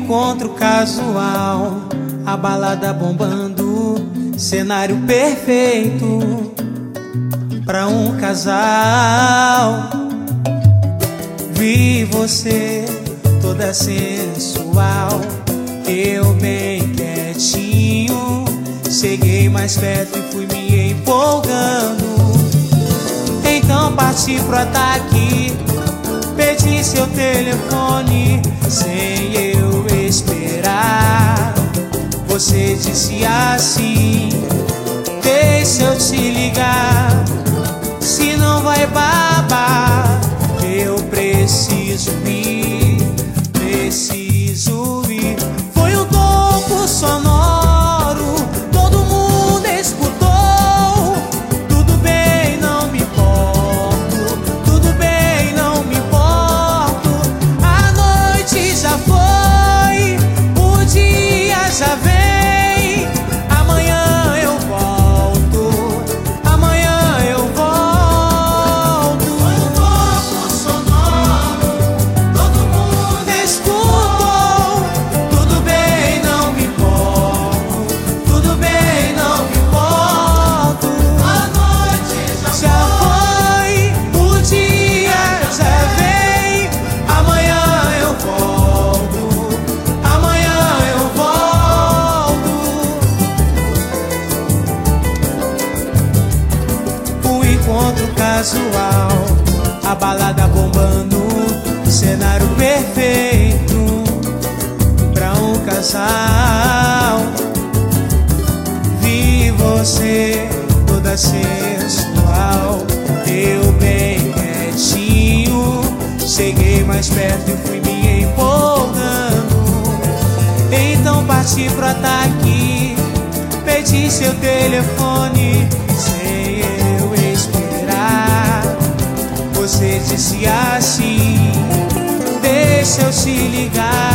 encontro casual, a balada bombando, cenário perfeito pra um casal. Vi você toda sensual, eu bem quietinho. Cheguei mais perto e fui me empolgando. Então parti pro ataque, pedi seu telefone sem eu esperar. Você disse assim: deixa eu te ligar, se não vai babar. Eu preciso ir, preciso ir. Foi um toco sonoro, todo mundo escutou. Tudo bem, não me importo, tudo bem, não me importo. A noite já foi, o dia já vem. Amanhã eu volto, amanhã eu volto. Foi um toco sonoro, todo mundo escutou. Tudo bem, não me importo, tudo bem, não me importo. A noite já foi, o dia já vem. Amanhã eu volto, amanhã eu volto. Um encontro casual, a balada bombando, cenário perfeito pra um casal. Vi você toda sensual, eu bem quietinho. Cheguei mais perto e fui me empolgando. Então parti pro ataque, pedi seu telefone sem eu esperar. Você disse assim: deixa eu te ligar,